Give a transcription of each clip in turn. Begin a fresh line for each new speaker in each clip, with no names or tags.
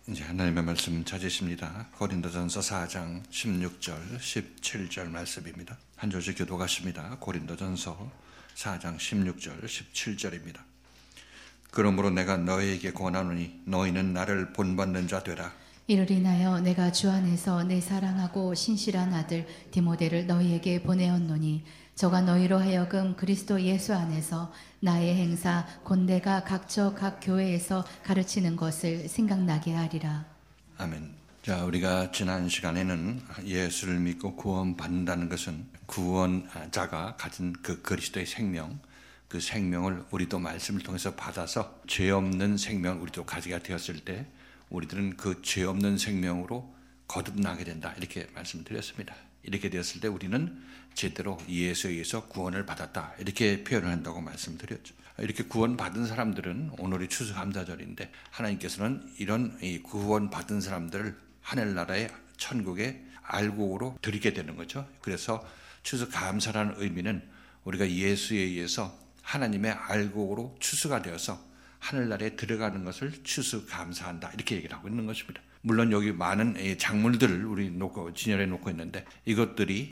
이제 하나님의 말씀 찾으십니다. 고린도전서 4장 16절 17절 말씀입니다. 한 조씩 교독하십니다. 고린도전서 4장 16절 17절입니다. 그러므로 내가 너희에게 권하노니 너희는 나를 본받는 자 되라.
이를 인하여 내가 주 안에서 내 사랑하고 신실한 아들 디모데를 너희에게 보내었노니 저가 너희로 하여금 그리스도 예수 안에서 나의 행사 곧 내가 각처 각 교회에서 가르치는 것을 생각나게 하리라.
아멘. 자, 우리가 지난 시간에는 예수를 믿고 구원받는다는 것은 구원자가 가진 그 그리스도의 생명, 그 생명을 우리도 말씀을 통해서 받아서 죄 없는 생명을 우리도 가지게 되었을 때 우리들은 그 죄 없는 생명으로 거듭나게 된다, 이렇게 말씀드렸습니다. 이렇게 되었을 때 우리는 제대로 예수에 의해서 구원을 받았다, 이렇게 표현을 한다고 말씀드렸죠. 이렇게 구원받은 사람들은 오늘이 추수감사절인데 하나님께서는 이런 구원받은 사람들을 하늘나라의 천국의 알곡으로 드리게 되는 거죠. 그래서 추수감사라는 의미는 우리가 예수에 의해서 하나님의 알곡으로 추수가 되어서 하늘나라에 들어가는 것을 추수감사한다, 이렇게 얘기를 하고 있는 것입니다. 물론 여기 많은 작물들을 우리 진열해 놓고 있는데 이것들이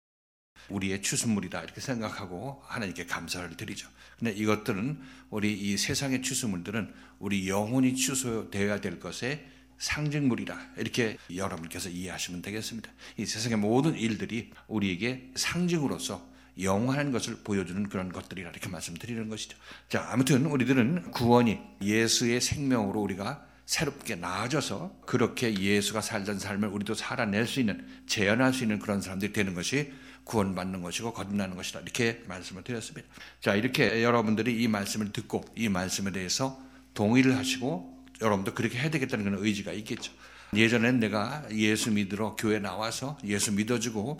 우리의 추수물이다, 이렇게 생각하고 하나님께 감사를 드리죠. 근데 이것들은 우리 이 세상의 추수물들은 우리 영혼이 추수되어야 될 것의 상징물이다, 이렇게 여러분께서 이해하시면 되겠습니다. 이 세상의 모든 일들이 우리에게 상징으로서 영원한 것을 보여주는 그런 것들이라, 이렇게 말씀드리는 것이죠. 자, 아무튼 우리들은 구원이 예수의 생명으로 우리가 새롭게 나아져서 그렇게 예수가 살던 삶을 우리도 살아낼 수 있는, 재현할 수 있는 그런 사람들이 되는 것이 구원받는 것이고 거듭나는 것이다, 이렇게 말씀을 드렸습니다. 자, 이렇게 여러분들이 이 말씀을 듣고 이 말씀에 대해서 동의를 하시고 여러분도 그렇게 해야 되겠다는 그런 의지가 있겠죠. 예전엔 내가 예수 믿으러 교회 나와서 예수 믿어주고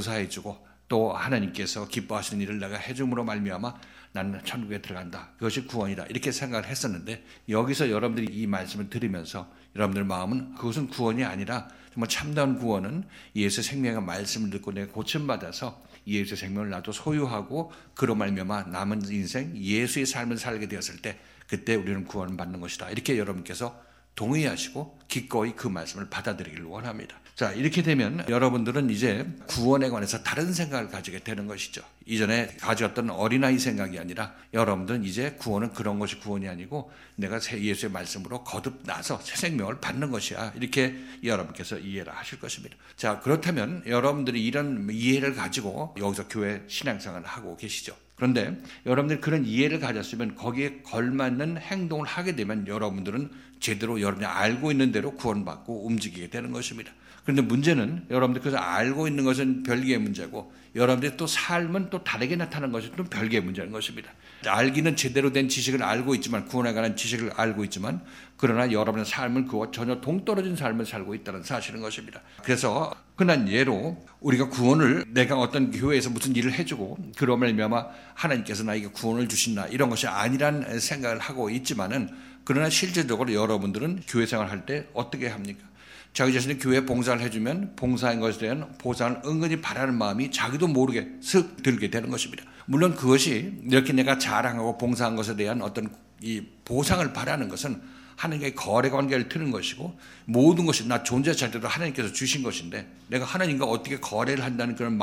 봉사해주고 또 하나님께서 기뻐하시는 일을 내가 해줌으로 말미암아 나는 천국에 들어간다, 그것이 구원이다, 이렇게 생각을 했었는데 여기서 여러분들이 이 말씀을 들으면서 여러분들 마음은 그것은 구원이 아니라 정말 참다운 구원은 예수의 생명의 말씀을 듣고 내가 고침받아서 예수의 생명을 나도 소유하고 그로 말미암아 남은 인생 예수의 삶을 살게 되었을 때 그때 우리는 구원을 받는 것이다, 이렇게 여러분께서 동의하시고 기꺼이 그 말씀을 받아들이기를 원합니다. 자, 이렇게 되면 여러분들은 이제 구원에 관해서 다른 생각을 가지게 되는 것이죠. 이전에 가졌던 어린아이 생각이 아니라 여러분들은 이제 구원은 그런 것이 구원이 아니고 내가 예수의 말씀으로 거듭나서 새 생명을 받는 것이야, 이렇게 여러분께서 이해를 하실 것입니다. 자, 그렇다면 여러분들이 이런 이해를 가지고 여기서 교회 신앙생활을 하고 계시죠. 그런데 여러분들이 그런 이해를 가졌으면 거기에 걸맞는 행동을 하게 되면 여러분들은 제대로 여러분이 알고 있는 대로 구원받고 움직이게 되는 것입니다. 그런데 문제는 여러분들 그래서 알고 있는 것은 별개의 문제고 여러분들의 또 삶은 또 다르게 나타나는 것이 또 별개의 문제인 것입니다. 알기는 제대로 된 지식을 알고 있지만, 구원에 관한 지식을 알고 있지만, 그러나 여러분의 삶은 그와 전혀 동떨어진 삶을 살고 있다는 사실인 것입니다. 그래서 흔한 예로 우리가 구원을 내가 어떤 교회에서 무슨 일을 해주고 그로 말미암아 하나님께서 나에게 구원을 주신다, 이런 것이 아니란 생각을 하고 있지만은, 그러나 실제적으로 여러분들은 교회 생활할 때 어떻게 합니까? 자기 자신이 교회에 봉사를 해주면 봉사한 것에 대한 보상을 은근히 바라는 마음이 자기도 모르게 슥 들게 되는 것입니다. 물론 그것이 이렇게 내가 자랑하고 봉사한 것에 대한 어떤 이 보상을 바라는 것은 하나님과의 거래 관계를 트는 것이고 모든 것이 나 존재 자체도 하나님께서 주신 것인데 내가 하나님과 어떻게 거래를 한다는 그런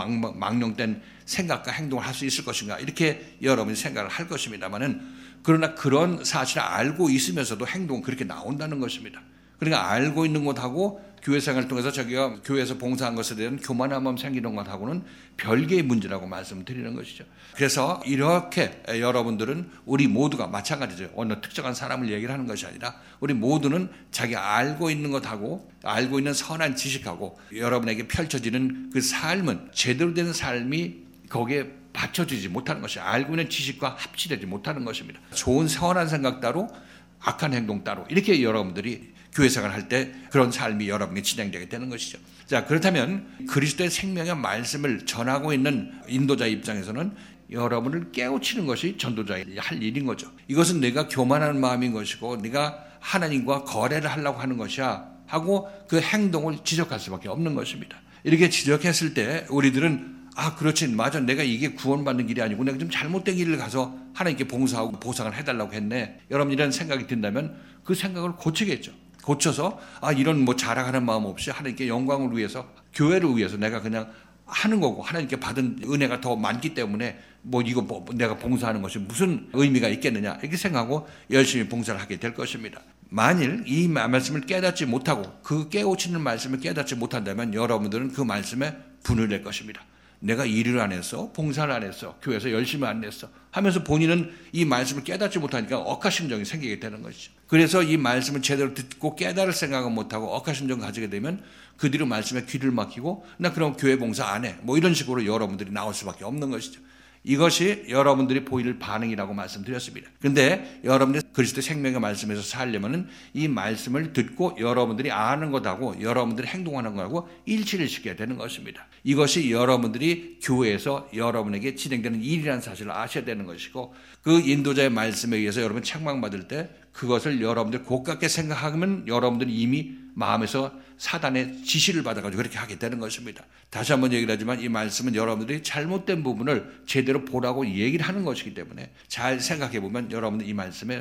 망령된 생각과 행동을 할 수 있을 것인가, 이렇게 여러분이 생각을 할 것입니다만은, 그러나 그런 사실을 알고 있으면서도 행동은 그렇게 나온다는 것입니다. 그러니까 알고 있는 것하고 교회 생활을 통해서 자기가 교회에서 봉사한 것에 대한 교만함 생기는 것하고는 별개의 문제라고 말씀드리는 것이죠. 그래서 이렇게 여러분들은 우리 모두가 마찬가지죠. 어느 특정한 사람을 얘기를 하는 것이 아니라 우리 모두는 자기가 알고 있는 것하고 알고 있는 선한 지식하고 여러분에게 펼쳐지는 그 삶은 제대로 된 삶이 거기에 받쳐지지 못하는 것이, 알고 있는 지식과 합치되지 못하는 것입니다. 좋은 선한 생각 따로 악한 행동 따로, 이렇게 여러분들이 교회 생활을 할 때 그런 삶이 여러분이 진행되게 되는 것이죠. 자, 그렇다면 그리스도의 생명의 말씀을 전하고 있는 인도자 입장에서는 여러분을 깨우치는 것이 전도자의 할 일인 거죠. 이것은 내가 교만한 마음인 것이고 내가 하나님과 거래를 하려고 하는 것이야 하고 그 행동을 지적할 수밖에 없는 것입니다. 이렇게 지적했을 때 우리들은 그렇지, 맞아, 내가 이게 구원받는 길이 아니고 내가 좀 잘못된 길을 가서 하나님께 봉사하고 보상을 해달라고 했네, 여러분 이런 생각이 든다면 그 생각을 고치겠죠. 고쳐서 이런 뭐 자랑하는 마음 없이 하나님께 영광을 위해서, 교회를 위해서 내가 그냥 하는 거고, 하나님께 받은 은혜가 더 많기 때문에 내가 봉사하는 것이 무슨 의미가 있겠느냐 이렇게 생각하고 열심히 봉사를 하게 될 것입니다. 만일 이 말씀을 깨닫지 못하고 그 깨우치는 말씀을 깨닫지 못한다면 여러분들은 그 말씀에 분을 낼 것입니다. 내가 일을 안 했어, 봉사를 안 했어, 교회에서 열심히 안 했어 하면서 본인은 이 말씀을 깨닫지 못하니까 억하심정이 생기게 되는 것이죠. 그래서 이 말씀을 제대로 듣고 깨달을 생각은 못하고 억하심정 가지게 되면 그 뒤로 말씀에 귀를 막히고 나 그럼 교회 봉사 안 해, 이런 식으로 여러분들이 나올 수밖에 없는 것이죠. 이것이 여러분들이 보일 반응이라고 말씀드렸습니다. 그런데 여러분들이 그리스도 생명의 말씀에서 살려면은 이 말씀을 듣고 여러분들이 아는 것하고 여러분들이 행동하는 것하고 일치를 시켜야 되는 것입니다. 이것이 여러분들이 교회에서 여러분에게 진행되는 일이라는 사실을 아셔야 되는 것이고, 그 인도자의 말씀에 의해서 여러분 책망받을 때 그것을 여러분들 고깝게 생각하면 여러분들이 이미 마음에서 사단의 지시를 받아가지고 그렇게 하게 되는 것입니다. 다시 한번 얘기를 하지만 이 말씀은 여러분들이 잘못된 부분을 제대로 보라고 얘기를 하는 것이기 때문에 잘 생각해 보면 여러분들 이 말씀에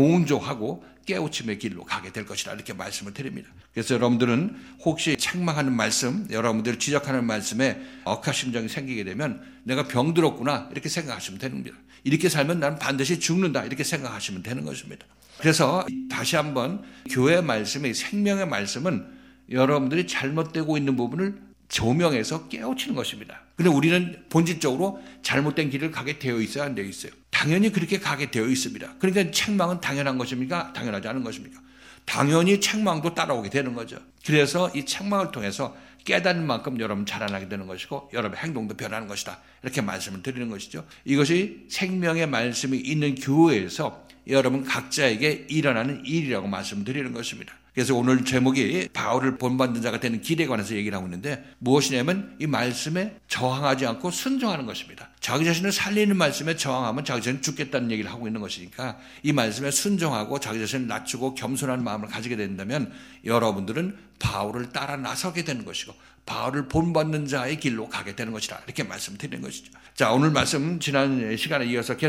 동조하고 깨우침의 길로 가게 될 것이라 이렇게 말씀을 드립니다. 그래서 여러분들은 혹시 책망하는 말씀, 여러분들이 지적하는 말씀에 억하심정이 생기게 되면 내가 병들었구나 이렇게 생각하시면 됩니다. 이렇게 살면 나는 반드시 죽는다 이렇게 생각하시면 되는 것입니다. 그래서 다시 한번 교회의 말씀의 생명의 말씀은 여러분들이 잘못되고 있는 부분을 조명해서 깨우치는 것입니다. 그런데 우리는 본질적으로 잘못된 길을 가게 되어 있어야 안 되어 있어요. 당연히 그렇게 가게 되어 있습니다. 그러니까 책망은 당연한 것입니까? 당연하지 않은 것입니까? 당연히 책망도 따라오게 되는 거죠. 그래서 이 책망을 통해서 깨닫는 만큼 여러분 자라나게 되는 것이고 여러분의 행동도 변하는 것이다. 이렇게 말씀을 드리는 것이죠. 이것이 생명의 말씀이 있는 교회에서 여러분 각자에게 일어나는 일이라고 말씀드리는 것입니다. 그래서 오늘 제목이 바울을 본받는 자가 되는 길에 관해서 얘기를 하고 있는데 무엇이냐면 이 말씀에 저항하지 않고 순종하는 것입니다. 자기 자신을 살리는 말씀에 저항하면 자기 자신은 죽겠다는 얘기를 하고 있는 것이니까 이 말씀에 순종하고 자기 자신을 낮추고 겸손한 마음을 가지게 된다면 여러분들은 바울을 따라 나서게 되는 것이고 바울을 본받는 자의 길로 가게 되는 것이다. 이렇게 말씀드리는 것이죠. 자, 오늘 말씀 지난 시간에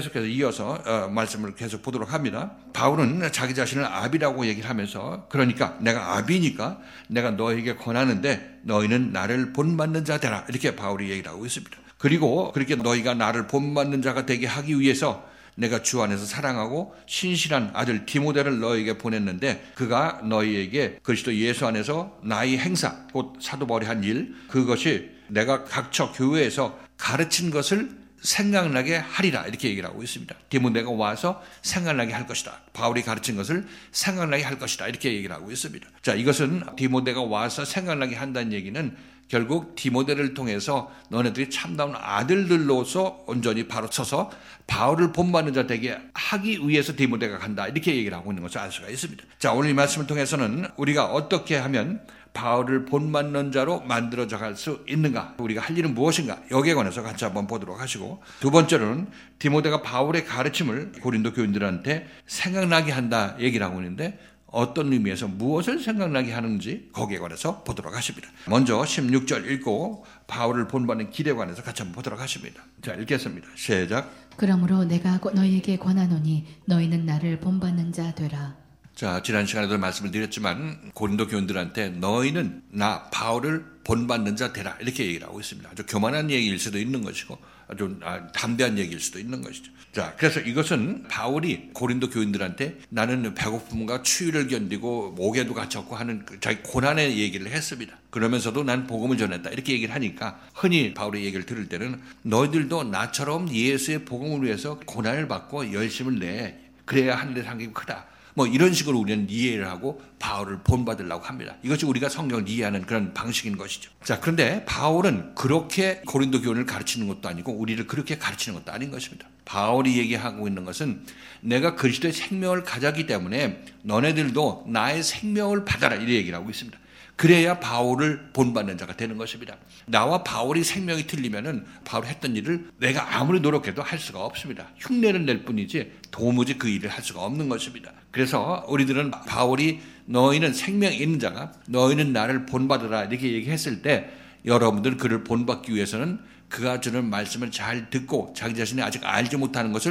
이어서 말씀을 계속 보도록 합니다. 바울은 자기 자신을 아비라고 얘기를 하면서 그러니까 내가 아비니까 내가 너에게 권하는데 너희는 나를 본받는 자 되라. 이렇게 바울이 얘기를 하고 있습니다. 그리고 그렇게 너희가 나를 본받는 자가 되게 하기 위해서 내가 주 안에서 사랑하고 신실한 아들 디모데를 너에게 보냈는데 그가 너희에게 그리스도 예수 안에서 나의 행사 곧 사도 바울이 한 일 그것이 내가 각처 교회에서 가르친 것을 생각나게 하리라 이렇게 얘기를 하고 있습니다. 디모데가 와서 생각나게 할 것이다. 바울이 가르친 것을 생각나게 할 것이다. 이렇게 얘기를 하고 있습니다. 자, 이것은 디모데가 와서 생각나게 한다는 얘기는 결국 디모데를 통해서 너네들이 참다운 아들들로서 온전히 바로 서서 바울을 본받는 자 되게 하기 위해서 디모데가 간다. 이렇게 얘기를 하고 있는 것을 알 수가 있습니다. 자, 오늘 이 말씀을 통해서는 우리가 어떻게 하면 바울을 본받는 자로 만들어져 갈 수 있는가? 우리가 할 일은 무엇인가? 여기에 관해서 같이 한번 보도록 하시고 두 번째로는 디모데가 바울의 가르침을 고린도 교인들한테 생각나게 한다 얘기를 하고 있는데 어떤 의미에서 무엇을 생각나게 하는지 거기에 관해서 보도록 하십니다. 먼저 16절 읽고 바울을 본받는 길에 관해서 같이 한번 보도록 하십니다. 자, 읽겠습니다. 시작.
그러므로 내가 너희에게 권하노니 너희는 나를 본받는 자 되라.
자, 지난 시간에도 말씀을 드렸지만 고린도 교인들한테 너희는 나 바울을 본받는 자 되라 이렇게 얘기를 하고 있습니다. 아주 교만한 얘기일 수도 있는 것이고 아주 담대한 얘기일 수도 있는 것이죠. 자, 그래서 이것은 바울이 고린도 교인들한테 나는 배고픔과 추위를 견디고 목에도 갇혔고 하는 자기 고난의 얘기를 했습니다. 그러면서도 난 복음을 전했다 이렇게 얘기를 하니까 흔히 바울의 얘기를 들을 때는 너희들도 나처럼 예수의 복음을 위해서 고난을 받고 열심을 내 그래야 하늘의 상급이 크다. 이런 식으로 우리는 이해를 하고 바울을 본받으려고 합니다. 이것이 우리가 성경을 이해하는 그런 방식인 것이죠. 자, 그런데 바울은 그렇게 고린도 교인을 가르치는 것도 아니고 우리를 그렇게 가르치는 것도 아닌 것입니다. 바울이 얘기하고 있는 것은 내가 그리스도의 생명을 가졌기 때문에 너네들도 나의 생명을 받아라 이렇게 얘기를 하고 있습니다. 그래야 바울을 본받는 자가 되는 것입니다. 나와 바울이 생명이 틀리면은 바울이 했던 일을 내가 아무리 노력해도 할 수가 없습니다. 흉내를 낼 뿐이지 도무지 그 일을 할 수가 없는 것입니다. 그래서 우리들은 바울이 너희는 생명이 있는 자가 너희는 나를 본받으라 이렇게 얘기했을 때 여러분들은 그를 본받기 위해서는 그가 주는 말씀을 잘 듣고 자기 자신이 아직 알지 못하는 것을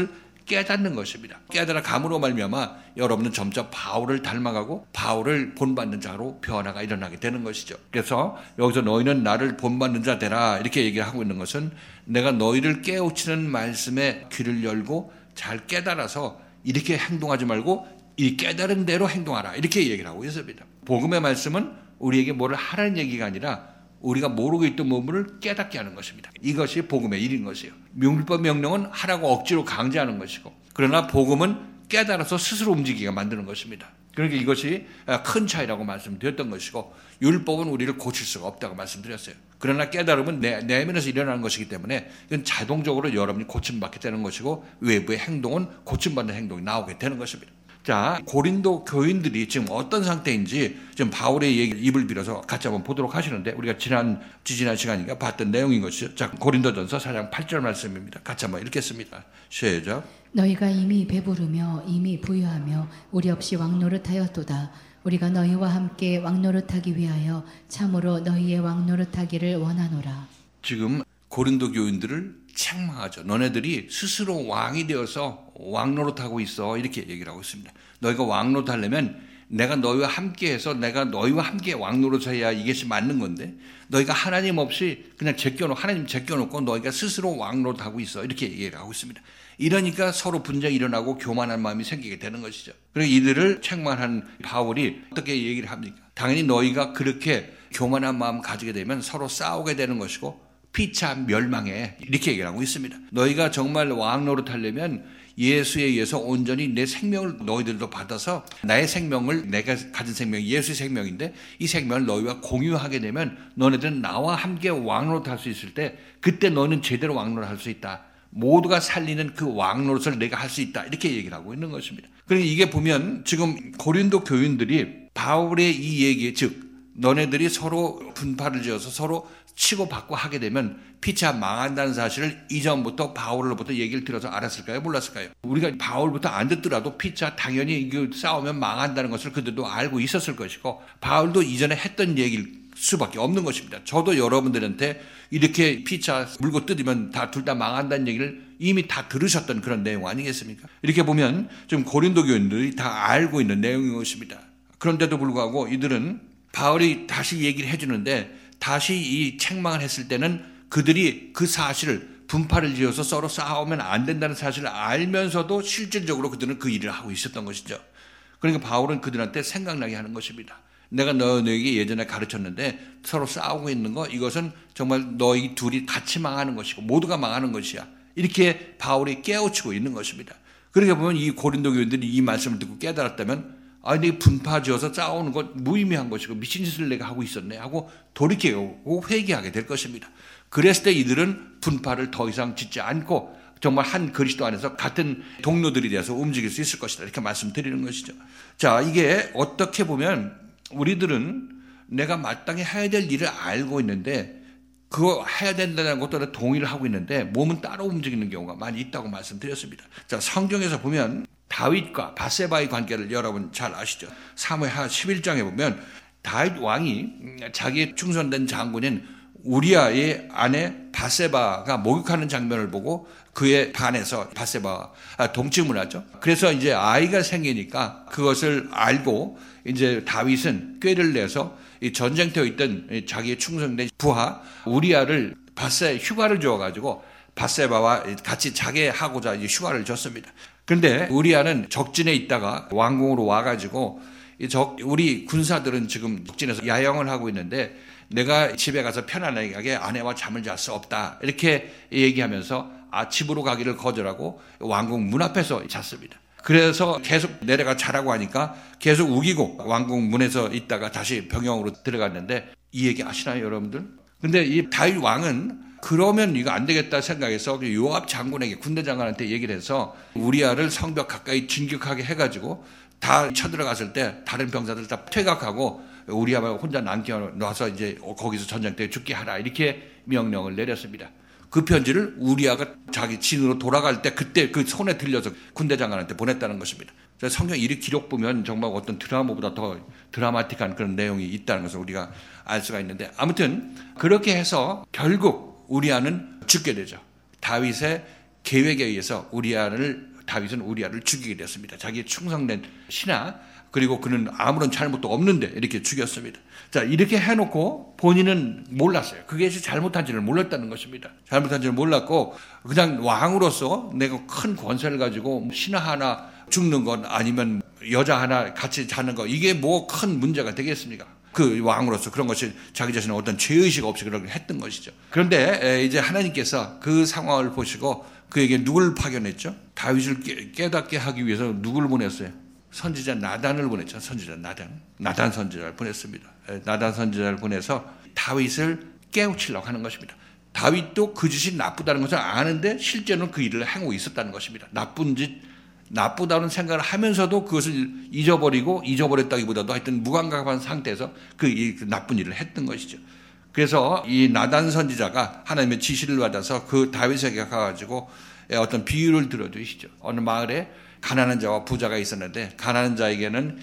깨닫는 것입니다. 깨달아 감으로 말미암아 여러분은 점점 바울을 닮아가고 바울을 본받는 자로 변화가 일어나게 되는 것이죠. 그래서 여기서 너희는 나를 본받는 자 되라 이렇게 얘기를 하고 있는 것은 내가 너희를 깨우치는 말씀에 귀를 열고 잘 깨달아서 이렇게 행동하지 말고 이 깨달은 대로 행동하라 이렇게 얘기를 하고 있습니다. 복음의 말씀은 우리에게 뭐를 하라는 얘기가 아니라 우리가 모르고 있던 부분을 깨닫게 하는 것입니다. 이것이 복음의 일인 것이에요. 율법 명령은 하라고 억지로 강제하는 것이고 그러나 복음은 깨달아서 스스로 움직이게 만드는 것입니다. 그러니까 이것이 큰 차이라고 말씀드렸던 것이고 율법은 우리를 고칠 수가 없다고 말씀드렸어요. 그러나 깨달음은 내면에서 일어나는 것이기 때문에 이건 자동적으로 여러분이 고침받게 되는 것이고 외부의 행동은 고침받는 행동이 나오게 되는 것입니다. 자, 고린도 교인들이 지금 어떤 상태인지 지금 바울의 얘기 입을 빌어서 같이 한번 보도록 하시는데 우리가 지난 시간인가 봤던 내용인 것이죠. 자, 고린도전서 4장 8절 말씀입니다. 같이 한번 읽겠습니다. 시작.
너희가 이미 배부르며 이미 부유하며 우리 없이 왕노릇하였도다. 우리가 너희와 함께 왕노릇하기 위하여 참으로 너희의 왕노릇하기를 원하노라.
지금 고린도 교인들을 책망하죠. 너네들이 스스로 왕이 되어서 왕노릇하고 있어 이렇게 얘기를 하고 있습니다. 너희가 왕노릇하려면 내가 너희와 함께해서 내가 너희와 함께 왕노릇해야 이것이 맞는 건데 너희가 하나님 없이 그냥 하나님 제껴놓고 너희가 스스로 왕노릇하고 있어 이렇게 얘기를 하고 있습니다. 이러니까 서로 분쟁이 일어나고 교만한 마음이 생기게 되는 것이죠. 그래서 이들을 책망한 바울이 어떻게 얘기를 합니까? 당연히 너희가 그렇게 교만한 마음 가지게 되면 서로 싸우게 되는 것이고 피차 멸망해 이렇게 얘기를 하고 있습니다. 너희가 정말 왕 노릇하려면 예수에 의해서 온전히 내 생명을 너희들도 받아서 나의 생명을 내가 가진 생명이 예수의 생명인데 이 생명을 너희와 공유하게 되면 너네들은 나와 함께 왕 노릇할 수 있을 때 그때 너는 제대로 왕 노릇할 수 있다. 모두가 살리는 그 왕 노릇을 내가 할 수 있다. 이렇게 얘기를 하고 있는 것입니다. 그러니까 이게 보면 지금 고린도 교인들이 바울의 이 얘기 즉 너네들이 서로 분파를 지어서 서로 치고받고 하게 되면 피차 망한다는 사실을 이전부터 바울로부터 얘기를 들어서 알았을까요? 몰랐을까요? 우리가 바울부터 안 듣더라도 피차 당연히 싸우면 망한다는 것을 그들도 알고 있었을 것이고 바울도 이전에 했던 얘기일 수밖에 없는 것입니다. 저도 여러분들한테 이렇게 피차 물고 뜯으면 둘 다 망한다는 얘기를 이미 다 들으셨던 그런 내용 아니겠습니까? 이렇게 보면 지금 고린도 교인들이 다 알고 있는 내용인 것입니다. 그런데도 불구하고 이들은 바울이 다시 얘기를 해주는데 다시 이 책망을 했을 때는 그들이 그 사실을 분파를 지어서 서로 싸우면 안 된다는 사실을 알면서도 실질적으로 그들은 그 일을 하고 있었던 것이죠. 그러니까 바울은 그들한테 생각나게 하는 것입니다. 내가 너희에게 예전에 가르쳤는데 서로 싸우고 있는 거 이것은 정말 너희 둘이 같이 망하는 것이고 모두가 망하는 것이야. 이렇게 바울이 깨우치고 있는 것입니다. 그러니까 보면 이 고린도 교인들이 이 말씀을 듣고 깨달았다면 내가 분파지어서 싸우는 것 무의미한 것이고 미친 짓을 내가 하고 있었네 하고 돌이키고 회개하게 될 것입니다. 그랬을 때 이들은 분파를 더 이상 짓지 않고 정말 한 그리스도 안에서 같은 동료들이 되어서 움직일 수 있을 것이다. 이렇게 말씀드리는 것이죠. 자, 이게 어떻게 보면 우리들은 내가 마땅히 해야 될 일을 알고 있는데 그거 해야 된다는 것도 동의를 하고 있는데 몸은 따로 움직이는 경우가 많이 있다고 말씀드렸습니다. 자, 성경에서 보면 다윗과 밧세바의 관계를 여러분 잘 아시죠? 사무엘하 11장에 보면 다윗 왕이 자기의 충성된 장군인 우리아의 아내 밧세바가 목욕하는 장면을 보고 그에 반해서 밧세바와 동침을 하죠. 그래서 이제 아이가 생기니까 그것을 알고 이제 다윗은 꾀를 내서 이 전쟁터에 있던 자기의 충성된 부하 우리아를 밧세 휴가를 줘가지고 밧세바와 같이 자게 하고자 이제 휴가를 줬습니다. 그런데 우리아는 적진에 있다가 왕궁으로 와가지고 우리 군사들은 지금 적진에서 야영을 하고 있는데 내가 집에 가서 편안하게 아내와 잠을 잘 수 없다 이렇게 얘기하면서 집으로 가기를 거절하고 왕궁 문 앞에서 잤습니다. 그래서 계속 내려가 자라고 하니까 계속 우기고 왕궁 문에서 있다가 다시 병영으로 들어갔는데 이 얘기 아시나요 여러분들? 근데 이 다윗 왕은 그러면 이거 안 되겠다 생각해서 요압 장군에게 군대 장관한테 얘기를 해서 우리아를 성벽 가까이 진격하게 해가지고 다 쳐들어갔을 때 다른 병사들 다 퇴각하고 우리아만 혼자 남겨놔서 이제 거기서 전쟁터에 죽게 하라 이렇게 명령을 내렸습니다. 그 편지를 우리아가 자기 진으로 돌아갈 때 그때 그 손에 들려서 군대 장관한테 보냈다는 것입니다. 성경 이 기록 보면 정말 어떤 드라마보다 더 드라마틱한 그런 내용이 있다는 것을 우리가 알 수가 있는데 아무튼 그렇게 해서 결국 우리아는 죽게 되죠. 다윗의 계획에 의해서 우리아를 다윗은 우리아를 죽이게 됐습니다. 자기의 충성된 신하, 그리고 그는 아무런 잘못도 없는데 이렇게 죽였습니다. 자, 이렇게 해놓고 본인은 몰랐어요. 그게 잘못한지를 몰랐다는 것입니다. 잘못한지를 몰랐고 그냥 왕으로서 내가 큰 권세를 가지고 신하 하나 죽는 건 아니면 여자 하나 같이 자는 거 이게 뭐 큰 문제가 되겠습니까? 그 왕으로서 그런 것이 자기 자신의 어떤 죄의식 없이 그렇게 했던 것이죠. 그런데 이제 하나님께서 그 상황을 보시고 그에게 누굴 파견했죠? 다윗을 깨닫게 하기 위해서 누굴 보냈어요? 선지자 나단을 보냈죠. 선지자 나단 선지자를 보냈습니다. 나단 선지자를 보내서 다윗을 깨우치려고 하는 것입니다. 다윗도 그 짓이 나쁘다는 것을 아는데 실제로는 그 일을 행하고 있었다는 것입니다. 나쁘다는 생각을 하면서도 그것을 잊어버렸다기보다도 하여튼 무감각한 상태에서 그 나쁜 일을 했던 것이죠. 그래서 이 나단 선지자가 하나님의 지시를 받아서 그 다윗에게 가가지고 어떤 비유를 들어주시죠. 어느 마을에 가난한 자와 부자가 있었는데 가난한 자에게는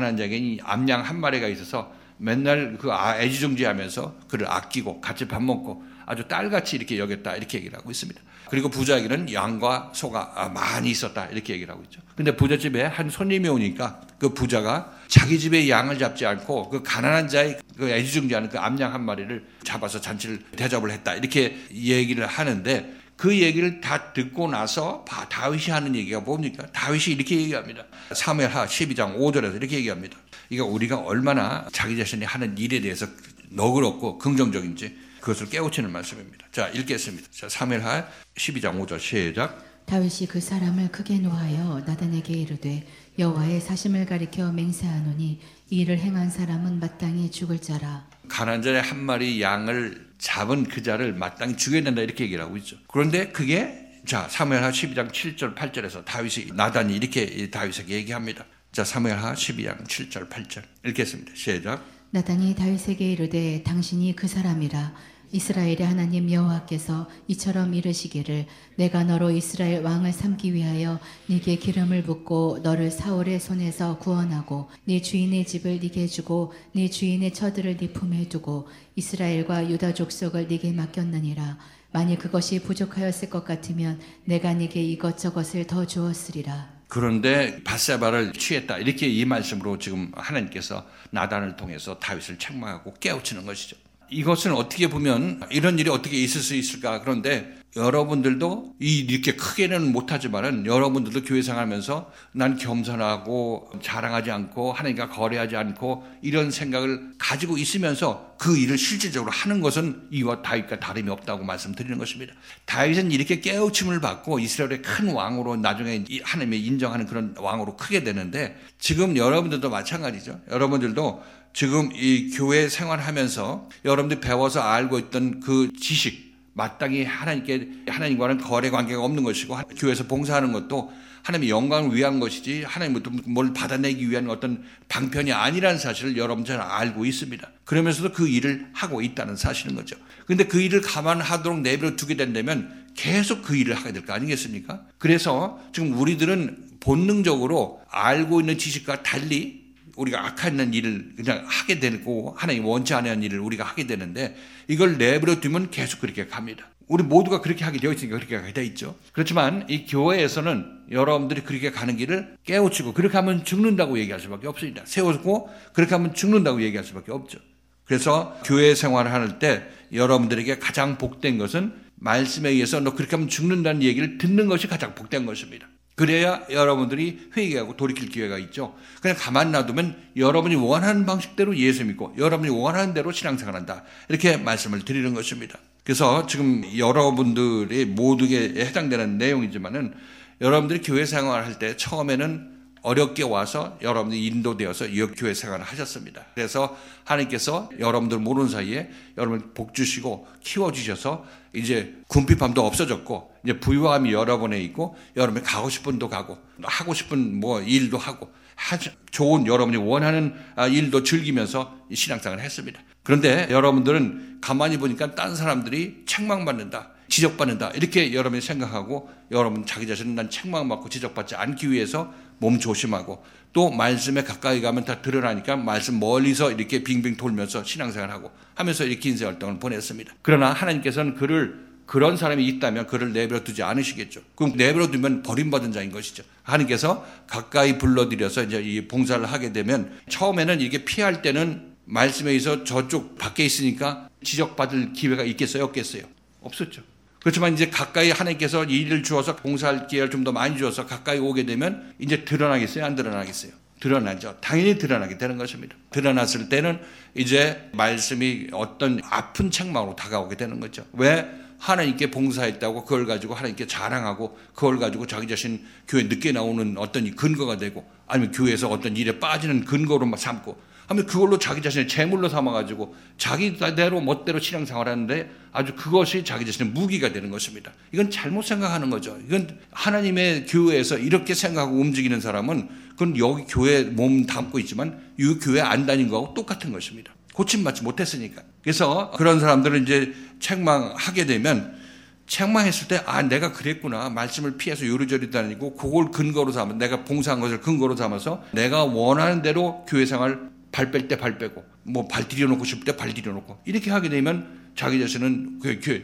암양 한 마리가 있어서 맨날 그 애지중지하면서 그를 아끼고 같이 밥 먹고 아주 딸같이 이렇게 여겼다 이렇게 얘기를 하고 있습니다. 그리고 부자에게는 양과 소가 많이 있었다 이렇게 얘기를 하고 있죠. 근데 부자 집에 한 손님이 오니까 그 부자가 자기 집에 양을 잡지 않고 그 가난한 자의 그 애지중지하는 그 암양 한 마리를 잡아서 잔치를 대접을 했다 이렇게 얘기를 하는데 그 얘기를 다 듣고 나서 다윗이 하는 얘기가 뭡니까? 다윗이 이렇게 얘기합니다. 사무엘하 12장 5절에서 이렇게 얘기합니다. 이거 우리가 얼마나 자기 자신이 하는 일에 대해서 너그럽고 긍정적인지 그것을 깨우치는 말씀입니다. 자, 읽겠습니다. 자, 사무엘하 12장 5절 시작.
다윗이 그 사람을 크게 노하여 나단에게 이르되 여호와의 사심을 가리켜 맹세하노니 이 일을 행한 사람은 마땅히 죽을 자라.
가난한 자의 한 마리 양을 잡은 그 자를 마땅히 죽여야 된다 이렇게 얘기를 하고 있죠. 그런데 그게 자 사무엘하 12장 7절 8절에서 나단이 이렇게 다윗에게 얘기합니다. 자 사무엘하 12장 7절 8절 읽겠습니다. 시작.
나단이 다윗에게 이르되 당신이 그 사람이라. 이스라엘의 하나님 여호와께서 이처럼 이르시기를 내가 너로 이스라엘 왕을 삼기 위하여 네게 기름을 붓고 너를 사울의 손에서 구원하고 네 주인의 집을 네게 주고 네 주인의 처들을 네 품에 두고 이스라엘과 유다 족속을 네게 맡겼느니라. 만일 그것이 부족하였을 것 같으면 내가 네게 이것저것을 더 주었으리라.
그런데 밧세바를 취했다 이렇게 이 말씀으로 지금 하나님께서 나단을 통해서 다윗을 책망하고 깨우치는 것이죠. 이것은 어떻게 보면 이런 일이 어떻게 있을 수 있을까? 그런데 여러분들도 이렇게 크게는 못하지만은 여러분들도 교회 생활하면서 난 겸손하고 자랑하지 않고 하나님과 거래하지 않고 이런 생각을 가지고 있으면서 그 일을 실질적으로 하는 것은 이와 다윗과 다름이 없다고 말씀드리는 것입니다. 다윗은 이렇게 깨우침을 받고 이스라엘의 큰 왕으로 나중에 하나님이 인정하는 그런 왕으로 크게 되는데 지금 여러분들도 마찬가지죠. 여러분들도 지금 이 교회 생활하면서 여러분들이 배워서 알고 있던 그 지식 마땅히 하나님과는 거래 관계가 없는 것이고 교회에서 봉사하는 것도 하나님의 영광을 위한 것이지 하나님부터 뭘 받아내기 위한 어떤 방편이 아니라는 사실을 여러분 잘 알고 있습니다. 그러면서도 그 일을 하고 있다는 사실인 거죠. 그런데 그 일을 가만하도록 내버려 두게 된다면 계속 그 일을 하게 될 거 아니겠습니까? 그래서 지금 우리들은 본능적으로 알고 있는 지식과 달리 우리가 악한 일을 그냥 하게 되고 하나님 원치 않는 일을 우리가 하게 되는데 이걸 내버려 두면 계속 그렇게 갑니다. 우리 모두가 그렇게 하게 되어 있으니까 그렇게 하게 되어 있죠. 그렇지만 이 교회에서는 여러분들이 그렇게 가는 길을 깨우치고 그렇게 하면 죽는다고 얘기할 수밖에 없습니다. 세우고 그렇게 하면 죽는다고 얘기할 수밖에 없죠. 그래서 교회 생활을 할 때 여러분들에게 가장 복된 것은 말씀에 의해서 너 그렇게 하면 죽는다는 얘기를 듣는 것이 가장 복된 것입니다. 그래야 여러분들이 회개하고 돌이킬 기회가 있죠. 그냥 가만 놔두면 여러분이 원하는 방식대로 예수 믿고 여러분이 원하는 대로 신앙생활한다. 이렇게 말씀을 드리는 것입니다. 그래서 지금 여러분들이 모두에 해당되는 내용이지만은 여러분들이 교회 생활할 때 처음에는 어렵게 와서 여러분들이 인도되어서 교회 생활을 하셨습니다. 그래서 하나님께서 여러분들 모르는 사이에 여러분 복 주시고 키워주셔서 이제 궁핍함도 없어졌고 이제 부유함이 여러분에 있고 여러분이 가고 싶은 데 가고 하고 싶은 일도 하고 좋은 여러분이 원하는 일도 즐기면서 신앙생활을 했습니다. 그런데 여러분들은 가만히 보니까 딴 사람들이 책망받는다. 지적받는다. 이렇게 여러분이 생각하고 여러분 자기 자신은 난 책망받고 지적받지 않기 위해서 몸 조심하고 또 말씀에 가까이 가면 다 드러나니까 말씀 멀리서 이렇게 빙빙 돌면서 신앙생활하고 하면서 이렇게 인생 활동을 보냈습니다. 그러나 하나님께서는 그를 그런 사람이 있다면 그를 내버려 두지 않으시겠죠. 그럼 내버려 두면 버림받은 자인 것이죠. 하나님께서 가까이 불러들여서 이제 이 봉사를 하게 되면 처음에는 이게 피할 때는 말씀에 의해서 저쪽 밖에 있으니까 지적받을 기회가 있겠어요? 없겠어요? 없었죠. 그렇지만 이제 가까이 하나님께서 일을 주어서 봉사할 기회를 좀 더 많이 주어서 가까이 오게 되면 이제 드러나겠어요? 안 드러나겠어요? 드러나죠. 당연히 드러나게 되는 것입니다. 드러났을 때는 이제 말씀이 어떤 아픈 책망으로 다가오게 되는 거죠. 왜? 하나님께 봉사했다고 그걸 가지고 하나님께 자랑하고 그걸 가지고 자기 자신 교회 늦게 나오는 어떤 근거가 되고 아니면 교회에서 어떤 일에 빠지는 근거로 삼고 하면 그걸로 자기 자신을 제물로 삼아가지고 자기대로 멋대로 신앙생활하는데 아주 그것이 자기 자신의 무기가 되는 것입니다. 이건 잘못 생각하는 거죠. 이건 하나님의 교회에서 이렇게 생각하고 움직이는 사람은 그건 여기 교회에 몸 담고 있지만 이 교회 안 다닌 거하고 똑같은 것입니다. 고침받지 못했으니까. 그래서 그런 사람들은 이제 책망하게 되면 책망했을 때 내가 그랬구나. 말씀을 피해서 요리조리 다니고 그걸 근거로 삼아 내가 봉사한 것을 근거로 삼아서 내가 원하는 대로 교회 생활 발 뺄 때 발 빼고 뭐 발 들여놓고 싶을 때 발 들여놓고 이렇게 하게 되면 자기 자신은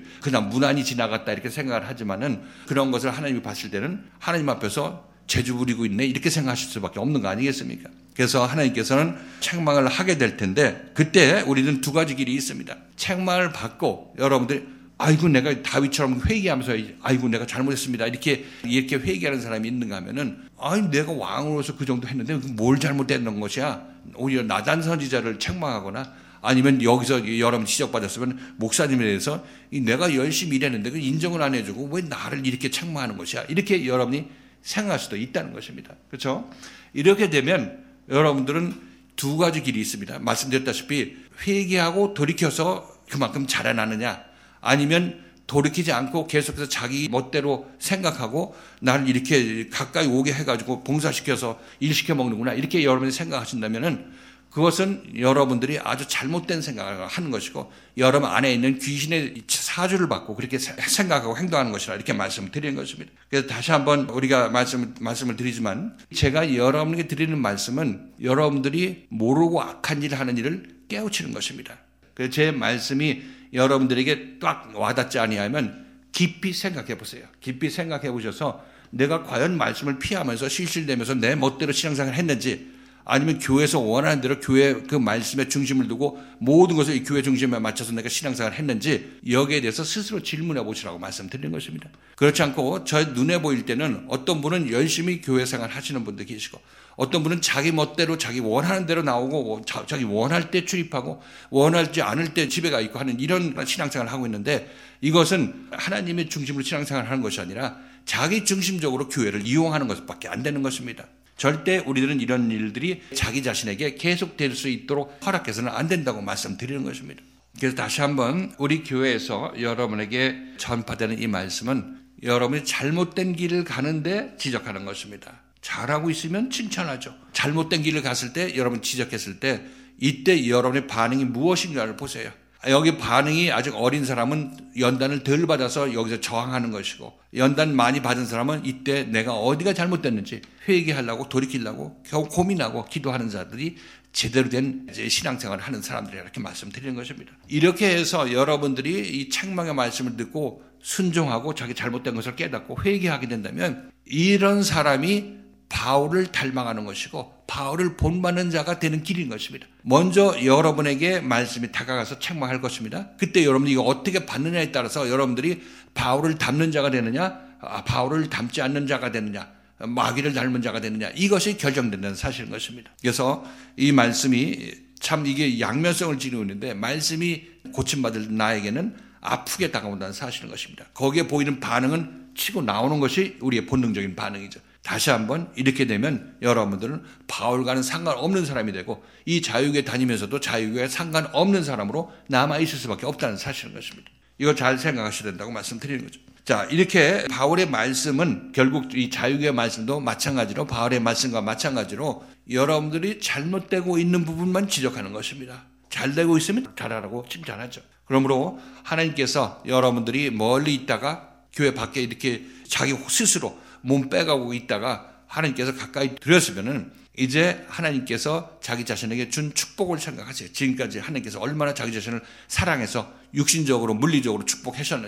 그냥 무난히 지나갔다 이렇게 생각을 하지만은 그런 것을 하나님이 봤을 때는 하나님 앞에서 재주 부리고 있네 이렇게 생각하실 수밖에 없는 거 아니겠습니까? 그래서 하나님께서는 책망을 하게 될 텐데 그때 우리는 두 가지 길이 있습니다. 책망을 받고 여러분들이 아이고 내가 다윗처럼 회개하면서 아이고 내가 잘못했습니다 이렇게 회개하는 사람이 있는가 하면은 내가 왕으로서 그 정도 했는데 뭘 잘못했는 것이야. 오히려 나단 선지자를 책망하거나 아니면 여기서 여러분 지적받았으면 목사님에 대해서 내가 열심히 일했는데 그 인정을 안 해주고 왜 나를 이렇게 책망하는 것이야. 이렇게 여러분이 생각할 수도 있다는 것입니다. 그렇죠? 이렇게 되면 여러분들은 두 가지 길이 있습니다. 말씀드렸다시피 회개하고 돌이켜서 그만큼 자라나느냐 아니면 돌이키지 않고 계속해서 자기 멋대로 생각하고 나를 이렇게 가까이 오게 해가지고 봉사시켜서 일시켜 먹는구나 이렇게 여러분이 생각하신다면은 그것은 여러분들이 아주 잘못된 생각을 하는 것이고 여러분 안에 있는 귀신의 사주를 받고 그렇게 생각하고 행동하는 것이라 이렇게 말씀을 드리는 것입니다. 그래서 다시 한번 우리가 말씀을 드리지만 제가 여러분에게 드리는 말씀은 여러분들이 모르고 악한 일을 하는 일을 깨우치는 것입니다. 그래서 제 말씀이 여러분들에게 딱 와닿지 아니하면 깊이 생각해 보세요. 깊이 생각해 보셔서 내가 과연 말씀을 피하면서 실실대면서 내 멋대로 신앙생활을 했는지 아니면 교회에서 원하는 대로 교회 그 말씀에 중심을 두고 모든 것을 이 교회 중심에 맞춰서 내가 신앙생활을 했는지 여기에 대해서 스스로 질문해 보시라고 말씀드리는 것입니다. 그렇지 않고 저 눈에 보일 때는 어떤 분은 열심히 교회 생활 하시는 분도 계시고 어떤 분은 자기 멋대로 자기 원하는 대로 나오고 자기 원할 때 출입하고 원할지 않을 때 집에 가 있고 하는 이런 신앙생활을 하고 있는데 이것은 하나님의 중심으로 신앙생활을 하는 것이 아니라 자기 중심적으로 교회를 이용하는 것밖에 안 되는 것입니다. 절대 우리들은 이런 일들이 자기 자신에게 계속될 수 있도록 허락해서는 안 된다고 말씀드리는 것입니다. 그래서 다시 한번 우리 교회에서 여러분에게 전파되는 이 말씀은 여러분이 잘못된 길을 가는데 지적하는 것입니다. 잘하고 있으면 칭찬하죠. 잘못된 길을 갔을 때 여러분 지적했을 때 이때 여러분의 반응이 무엇인가를 보세요. 여기 반응이 아직 어린 사람은 연단을 덜 받아서 여기서 저항하는 것이고 연단 많이 받은 사람은 이때 내가 어디가 잘못됐는지 회개하려고 돌이키려고 겨우 고민하고 기도하는 자들이 제대로 된 신앙생활을 하는 사람들이라 이렇게 말씀드리는 것입니다. 이렇게 해서 여러분들이 이 책망의 말씀을 듣고 순종하고 자기 잘못된 것을 깨닫고 회개하게 된다면 이런 사람이 바울을 닮아가는 것이고 바울을 본받는 자가 되는 길인 것입니다. 먼저 여러분에게 말씀이 다가가서 책망할 것입니다. 그때 여러분이 이거 어떻게 받느냐에 따라서 여러분들이 바울을 닮는 자가 되느냐 바울을 닮지 않는 자가 되느냐 마귀를 닮은 자가 되느냐 이것이 결정된다는 사실인 것입니다. 그래서 이 말씀이 참 이게 양면성을 지니고 있는데 말씀이 고침받을 나에게는 아프게 다가온다는 사실인 것입니다. 거기에 보이는 반응은 치고 나오는 것이 우리의 본능적인 반응이죠. 다시 한번 이렇게 되면 여러분들은 바울과는 상관없는 사람이 되고 이 자유교회 다니면서도 자유교회에 상관없는 사람으로 남아있을 수밖에 없다는 사실인 것입니다. 이거 잘 생각하셔야 된다고 말씀드리는 거죠. 자, 이렇게 바울의 말씀은 결국 이 자유교회 말씀도 마찬가지로 바울의 말씀과 마찬가지로 여러분들이 잘못되고 있는 부분만 지적하는 것입니다. 잘 되고 있으면 잘하라고 칭찬하죠. 그러므로 하나님께서 여러분들이 멀리 있다가 교회 밖에 이렇게 자기 스스로 몸 빼가고 있다가 하나님께서 가까이 들였으면은 이제 하나님께서 자기 자신에게 준 축복을 생각하세요. 지금까지 하나님께서 얼마나 자기 자신을 사랑해서 육신적으로 물리적으로 축복하셨는지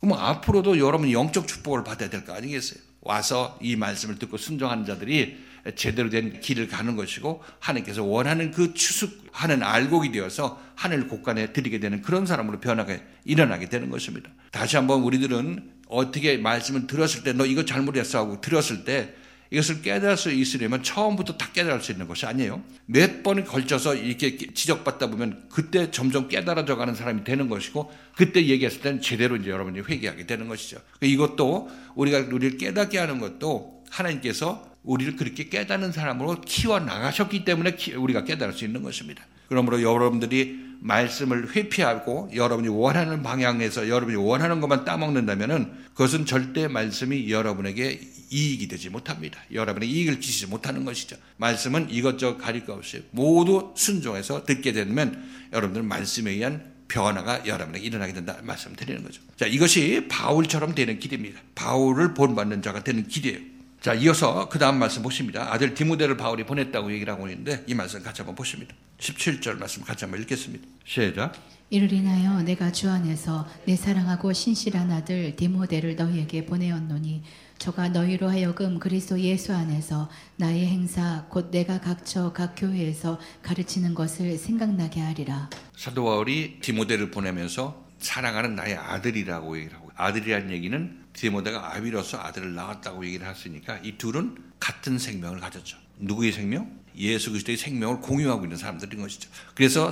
그럼 앞으로도 여러분이 영적 축복을 받아야 될 거 아니겠어요? 와서 이 말씀을 듣고 순종하는 자들이 제대로 된 길을 가는 것이고 하나님께서 원하는 그 추수하는 알곡이 되어서 하늘 곳간에 드리게 되는 그런 사람으로 일어나게 되는 것입니다. 다시 한번 우리들은 어떻게 말씀을 들었을 때 너 이거 잘못했어 하고 들었을 때 이것을 깨달을 수 있으려면 처음부터 다 깨달을 수 있는 것이 아니에요. 몇 번에 걸쳐서 이렇게 지적받다 보면 그때 점점 깨달아져 가는 사람이 되는 것이고 그때 얘기했을 때는 제대로 이제 여러분이 회개하게 되는 것이죠. 이것도 우리를 깨닫게 하는 것도 하나님께서 우리를 그렇게 깨닫는 사람으로 키워나가셨기 때문에 우리가 깨달을 수 있는 것입니다. 그러므로 여러분들이 말씀을 회피하고 여러분이 원하는 방향에서 여러분이 원하는 것만 따먹는다면 그것은 절대 말씀이 여러분에게 이익이 되지 못합니다. 여러분의 이익을 주시지 못하는 것이죠. 말씀은 이것저것 가릴 거 없이 모두 순종해서 듣게 되면 여러분들은 말씀에 의한 변화가 여러분에게 일어나게 된다 말씀드리는 거죠. 자, 이것이 바울처럼 되는 길입니다. 바울을 본받는 자가 되는 길이에요. 자, 이어서 그 다음 말씀 보십니다. 아들 디모데를 바울이 보냈다고 얘기를 하고 있는데 이 말씀 같이 한번 보십니다. 17절 말씀 같이 한번 읽겠습니다. 시작.
이를 인하여 내가 주 안에서 내 사랑하고 신실한 아들 디모데를 너희에게 보내었노니 저가 너희로 하여금 그리스도 예수 안에서 나의 행사 곧 내가 각처 각 교회에서 가르치는 것을 생각나게 하리라.
사도 바울이 디모데를 보내면서 사랑하는 나의 아들이라고 얘기를 하고 아들이라는 얘기는 디모데가 아비로서 아들을 낳았다고 얘기를 했으니까 이 둘은 같은 생명을 가졌죠. 누구의 생명? 예수 그리스도의 생명을 공유하고 있는 사람들인 것이죠. 그래서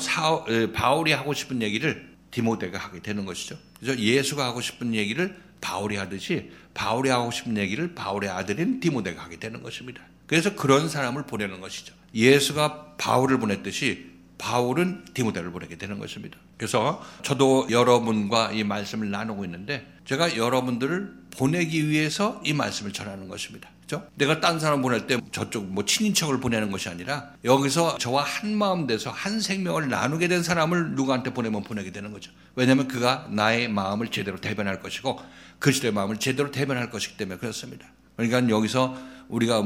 바울이 하고 싶은 얘기를 디모데가 하게 되는 것이죠. 그래서 예수가 하고 싶은 얘기를 바울이 하듯이 바울이 하고 싶은 얘기를 바울의 아들인 디모데가 하게 되는 것입니다. 그래서 그런 사람을 보내는 것이죠. 예수가 바울을 보냈듯이 바울은 디모데를 보내게 되는 것입니다. 그래서 저도 여러분과 이 말씀을 나누고 있는데 제가 여러분들을 보내기 위해서 이 말씀을 전하는 것입니다. 그렇죠? 내가 딴 사람 보낼 때 저쪽 친인척을 보내는 것이 아니라 여기서 저와 한 마음 돼서 한 생명을 나누게 된 사람을 누구한테 보내면 보내게 되는 거죠. 왜냐하면 그가 나의 마음을 제대로 대변할 것이고 그리스도의 마음을 제대로 대변할 것이기 때문에 그렇습니다. 그러니까 여기서 우리가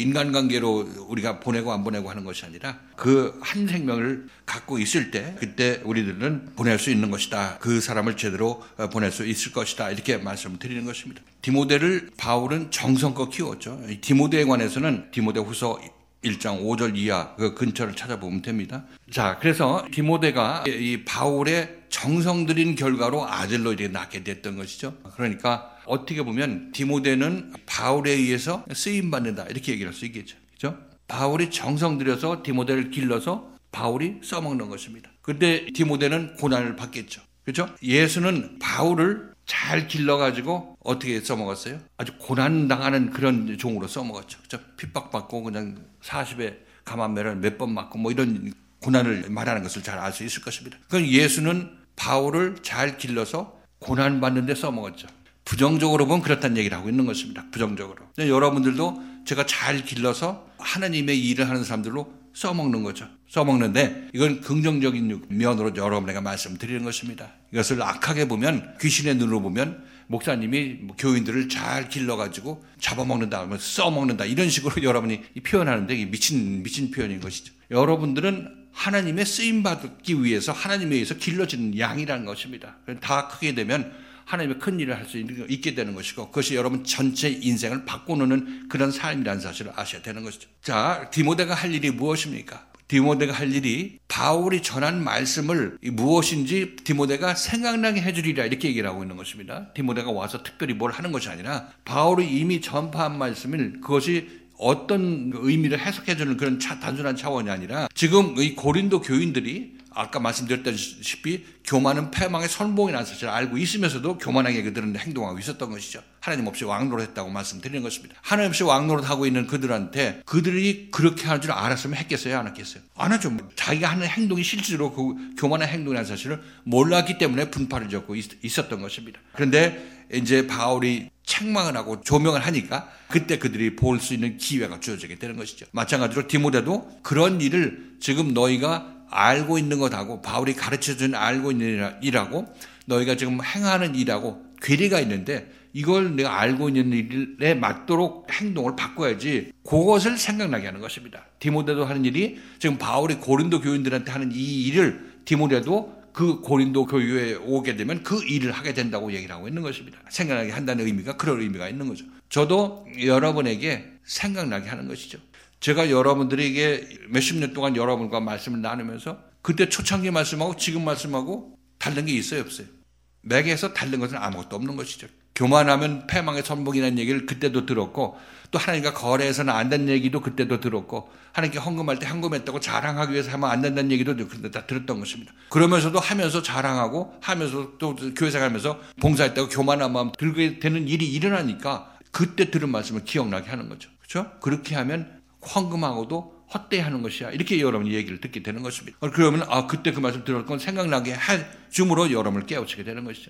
인간관계로 우리가 보내고 안 보내고 하는 것이 아니라 그 한 생명을 갖고 있을 때 그때 우리들은 보낼 수 있는 것이다. 그 사람을 제대로 보낼 수 있을 것이다. 이렇게 말씀을 드리는 것입니다. 디모데를 바울은 정성껏 키웠죠. 디모데에 관해서는 디모데후서 1장 5절 이하 그 근처를 찾아보면 됩니다. 자, 그래서 디모데가 이 바울의 정성 들인 결과로 아들로 이렇게 낳게 됐던 것이죠. 그러니까 어떻게 보면 디모데는 바울에 의해서 쓰임받는다 이렇게 얘기를 할 수 있겠죠. 그렇죠? 바울이 정성 들여서 디모데를 길러서 바울이 써먹는 것입니다. 그런데 디모데는 고난을 받겠죠. 그렇죠? 예수는 바울을 잘 길러가지고 어떻게 써먹었어요? 아주 고난당하는 그런 종으로 써먹었죠. 그렇죠? 핍박받고 그냥 40에 감한매를 몇 번 맞고 이런 고난을 말하는 것을 잘 알 수 있을 것입니다. 그럼 예수는 바울을 잘 길러서 고난받는 데 써먹었죠. 부정적으로 보면 그렇다는 얘기를 하고 있는 것입니다. 부정적으로. 여러분들도 제가 잘 길러서 하나님의 일을 하는 사람들로 써먹는 거죠. 써먹는데 이건 긍정적인 면으로 여러분에게 말씀드리는 것입니다. 이것을 악하게 보면 귀신의 눈으로 보면 목사님이 교인들을 잘 길러가지고 잡아먹는다, 써먹는다 이런 식으로 여러분이 표현하는데 이게 미친 표현인 것이죠. 여러분들은 하나님의 쓰임받기 위해서 하나님에 의해서 길러지는 양이라는 것입니다. 다 크게 되면 하나님의 큰 일을 할 수 있게 되는 것이고 그것이 여러분 전체 인생을 바꿔놓는 그런 삶이라는 사실을 아셔야 되는 것이죠. 자, 디모데가 할 일이 무엇입니까? 디모데가 할 일이 바울이 전한 말씀을 무엇인지 디모데가 생각나게 해주리라 이렇게 얘기를 하고 있는 것입니다. 디모데가 와서 특별히 뭘 하는 것이 아니라 바울이 이미 전파한 말씀을 그것이 어떤 의미를 해석해주는 그런 단순한 차원이 아니라 지금 이 고린도 교인들이 아까 말씀드렸다시피 교만은 패망의 선봉이라는 사실을 알고 있으면서도 교만하게 그들은 행동하고 있었던 것이죠. 하나님 없이 왕노릇했다고 말씀드리는 것입니다. 하나님 없이 왕노릇하고 있는 그들한테 그들이 그렇게 할 줄 알았으면 했겠어요? 안 했겠어요? 안 하죠. 자기가 하는 행동이 실제로 그 교만한 행동이라는 사실을 몰랐기 때문에 분파를 겪고 있었던 것입니다. 그런데 이제 바울이 책망을 하고 조명을 하니까 그때 그들이 볼 수 있는 기회가 주어지게 되는 것이죠. 마찬가지로 디모데도 그런 일을 지금 너희가 알고 있는 것하고 바울이 가르쳐준 알고 있는 일하고 너희가 지금 행하는 일하고 괴리가 있는데 이걸 내가 알고 있는 일에 맞도록 행동을 바꿔야지 그것을 생각나게 하는 것입니다. 디모데도 하는 일이 지금 바울이 고린도 교인들한테 하는 이 일을 디모데도 그 고린도 교회에 오게 되면 그 일을 하게 된다고 얘기를 하고 있는 것입니다. 생각나게 한다는 의미가 그런 의미가 있는 거죠. 저도 여러분에게 생각나게 하는 것이죠. 제가 여러분들에게 몇십 년 동안 여러분과 말씀을 나누면서 그때 초창기 말씀하고 지금 말씀하고 다른 게 있어요, 없어요? 맥에서 다른 것은 아무것도 없는 것이죠. 교만하면 패망의 선봉이라는 얘기를 그때도 들었고, 또 하나님과 거래해서는 안 된다는 얘기도 그때도 들었고, 하나님께 헌금할 때 헌금했다고 자랑하기 위해서 하면 안 된다는 얘기도 다 들었던 것입니다. 그러면서도 하면서 자랑하고 하면서 또 교회 생활하면서 봉사했다고 교만한 마음 들게 되는 일이 일어나니까 그때 들은 말씀을 기억나게 하는 거죠. 그렇죠? 그렇게 하면 헌금하고도 헛되이 하는 것이야. 이렇게 여러분이 얘기를 듣게 되는 것입니다. 그러면 그때 그 말씀 들었건 생각나게 해줌으로 여러분을 깨우치게 되는 것이죠.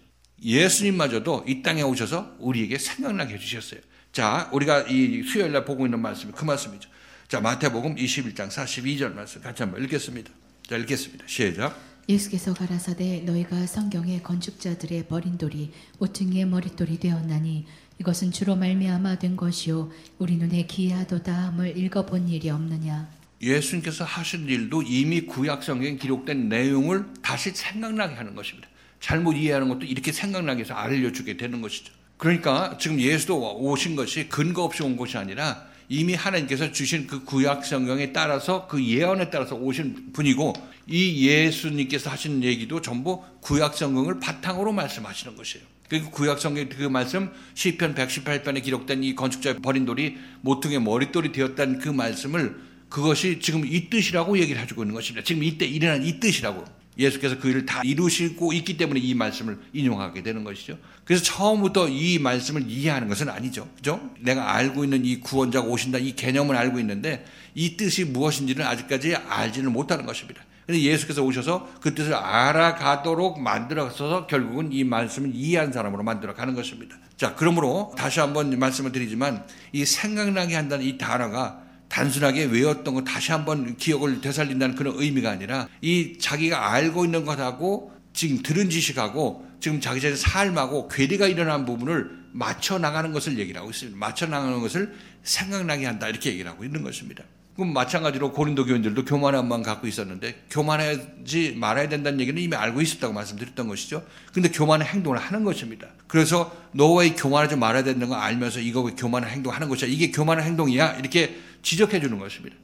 예수님마저도 이 땅에 오셔서 우리에게 생각나게 해주셨어요. 자, 우리가 이 수요일날 보고 있는 말씀이 그 말씀이죠. 자, 마태복음 21장 42절 말씀 같이 한번 읽겠습니다. 자, 읽겠습니다. 시작.
예수께서 가라사대 너희가 성경의 건축자들의 버린 돌이 오퉁이의 머릿돌이 되었나니 이것은 주로 말미암아 된 것이요 우리 눈에 기이하도다 함을 읽어본 일이 없느냐.
예수님께서 하신 일도 이미 구약 성경에 기록된 내용을 다시 생각나게 하는 것입니다. 잘못 이해하는 것도 이렇게 생각나게 해서 알려주게 되는 것이죠. 그러니까 지금 예수도 오신 것이 근거 없이 온 것이 아니라 이미 하나님께서 주신 그 구약 성경에 따라서 그 예언에 따라서 오신 분이고, 이 예수님께서 하신 얘기도 전부 구약 성경을 바탕으로 말씀하시는 것이에요. 그리고 구약 성경 그 말씀 시편 118편에 기록된 이 건축자의 버린 돌이 모퉁이의 머릿돌이 되었다는 그 말씀을, 그것이 지금 이 뜻이라고 얘기를 해주고 있는 것입니다. 지금 이때 일어난 이 뜻이라고. 예수께서 그 일을 다 이루시고 있기 때문에 이 말씀을 인용하게 되는 것이죠. 그래서 처음부터 이 말씀을 이해하는 것은 아니죠. 그죠? 내가 알고 있는 이 구원자가 오신다 이 개념을 알고 있는데 이 뜻이 무엇인지는 아직까지 알지는 못하는 것입니다. 그런데 예수께서 오셔서 그 뜻을 알아가도록 만들어서 결국은 이 말씀을 이해한 사람으로 만들어가는 것입니다. 자, 그러므로 다시 한번 말씀을 드리지만 이 생각나게 한다는 이 단어가 단순하게 외웠던 거 다시 한번 기억을 되살린다는 그런 의미가 아니라 이 자기가 알고 있는 것하고 지금 들은 지식하고 지금 자기 자신의 삶하고 괴리가 일어난 부분을 맞춰 나가는 것을 얘기를 하고 있습니다. 맞춰 나가는 것을 생각나게 한다 이렇게 얘기를 하고 있는 것입니다. 그럼 마찬가지로 고린도 교인들도 교만한 마음 갖고 있었는데 교만하지 말아야 된다는 얘기는 이미 알고 있었다고 말씀드렸던 것이죠. 그런데 교만한 행동을 하는 것입니다. 그래서 너의 교만하지 말아야 된다는 거 알면서 이거 왜 교만한 행동하는 것이야. 이게 교만한 행동이야. 이렇게 지적해 주는 것입니다.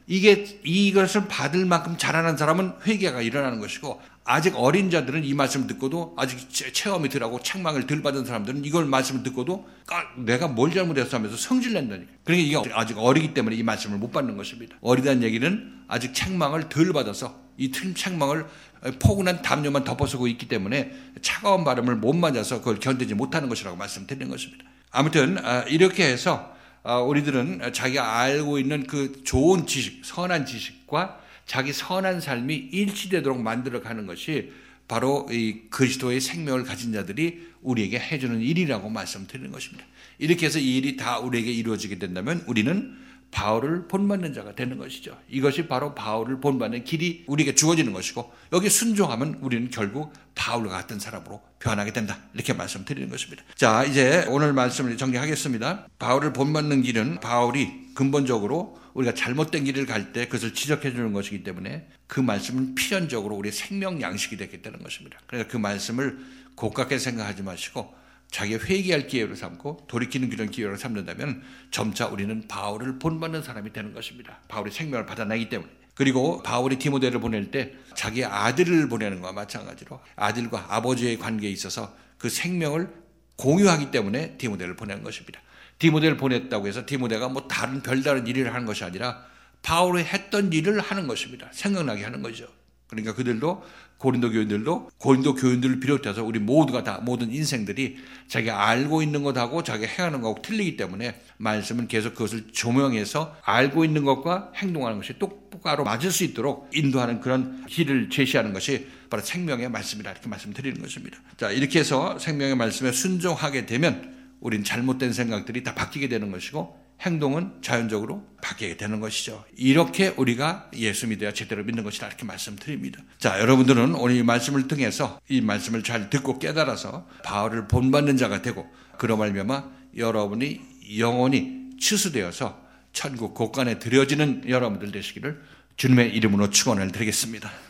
이것을 받을 만큼 자라난 사람은 회개가 일어나는 것이고, 아직 어린 자들은 이 말씀을 듣고도 아직 체험이 덜하고 책망을 덜 받은 사람들은 이걸 말씀을 듣고도 내가 뭘 잘못했어 하면서 성질낸다니까. 그러니까 이게 아직 어리기 때문에 이 말씀을 못 받는 것입니다. 어리다는 얘기는 아직 책망을 덜 받아서 이 책망을 포근한 담요만 덮어쓰고 있기 때문에 차가운 바람을 못 맞아서 그걸 견디지 못하는 것이라고 말씀드리는 것입니다. 아무튼 이렇게 해서 우리들은 자기가 알고 있는 그 좋은 지식, 선한 지식과 자기 선한 삶이 일치되도록 만들어가는 것이 바로 이 그리스도의 생명을 가진 자들이 우리에게 해주는 일이라고 말씀드리는 것입니다. 이렇게 해서 이 일이 다 우리에게 이루어지게 된다면 우리는 바울을 본받는 자가 되는 것이죠. 이것이 바로 바울을 본받는 길이 우리에게 주어지는 것이고, 여기 순종하면 우리는 결국 바울과 같은 사람으로 변하게 된다. 이렇게 말씀드리는 것입니다. 자, 이제 오늘 말씀을 정리하겠습니다. 바울을 본받는 길은 바울이 근본적으로 우리가 잘못된 길을 갈 때 그것을 지적해 주는 것이기 때문에 그 말씀은 필연적으로 우리의 생명 양식이 되겠다는 것입니다. 그래서 그 말씀을 고깝게 생각하지 마시고 자기의 회개할 기회로 삼고 돌이키는 그런 기회로 삼는다면 점차 우리는 바울을 본받는 사람이 되는 것입니다. 바울이 생명을 받아내기 때문에. 그리고 바울이 디모데를 보낼 때 자기 아들을 보내는 것과 마찬가지로 아들과 아버지의 관계에 있어서 그 생명을 공유하기 때문에 디모데를 보내는 것입니다. 디모데를 보냈다고 해서 디모데가 뭐 별다른 일을 하는 것이 아니라 바울이 했던 일을 하는 것입니다. 생각나게 하는 거죠. 그러니까 그들도 고린도 교인들을 비롯해서 우리 모두가 다 모든 인생들이 자기가 알고 있는 것하고 자기가 행하는 것하고 틀리기 때문에 말씀은 계속 그것을 조명해서 알고 있는 것과 행동하는 것이 똑바로 맞을 수 있도록 인도하는 그런 길을 제시하는 것이 바로 생명의 말씀이라 이렇게 말씀드리는 것입니다. 자, 이렇게 해서 생명의 말씀에 순종하게 되면 우린 잘못된 생각들이 다 바뀌게 되는 것이고 행동은 자연적으로 바뀌게 되는 것이죠. 이렇게 우리가 예수 믿어야 제대로 믿는 것이다 이렇게 말씀드립니다. 자, 여러분들은 오늘 이 말씀을 통해서 이 말씀을 잘 듣고 깨달아서 바울을 본받는 자가 되고 그로 말미암아 여러분이 영원히 추수되어서 천국 곳간에 들여지는 여러분들 되시기를 주님의 이름으로 축원을 드리겠습니다.